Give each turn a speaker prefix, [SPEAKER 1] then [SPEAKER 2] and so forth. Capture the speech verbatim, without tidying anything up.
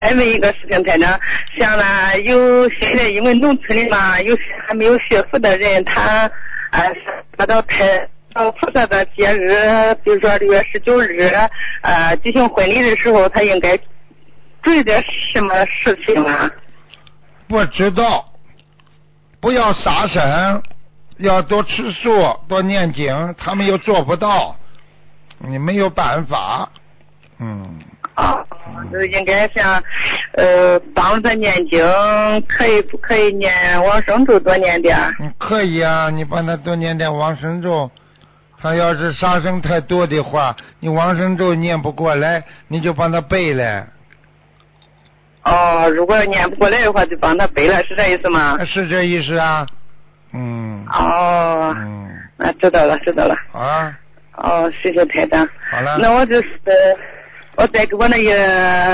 [SPEAKER 1] 还问一个事情，台长，像呢有现在因为农村里嘛，有些还没有学佛的人，他啊达到太到菩萨的节日，比如说六月十九日，呃举行婚礼的时候，他应该注意点什么事情吗？
[SPEAKER 2] 不知道，不要傻神，要多吃素，多念经，他们又做不到，你没有办法，嗯。
[SPEAKER 1] 啊，就应该像呃帮着念经，可以不可以念往生咒多念点？
[SPEAKER 2] 嗯，可以啊，你帮他多念点往生咒。他要是杀生太多的话，你往生咒念不过来，你就帮他背了。
[SPEAKER 1] 哦，如果念不过来的话，就帮他背了，是这意思吗？
[SPEAKER 2] 是这意思啊。嗯。
[SPEAKER 1] 哦。
[SPEAKER 2] 嗯。
[SPEAKER 1] 那知道了，知道了。
[SPEAKER 2] 啊。
[SPEAKER 1] 哦，谢谢台长。
[SPEAKER 2] 好了。
[SPEAKER 1] 那我就是我再给我那个。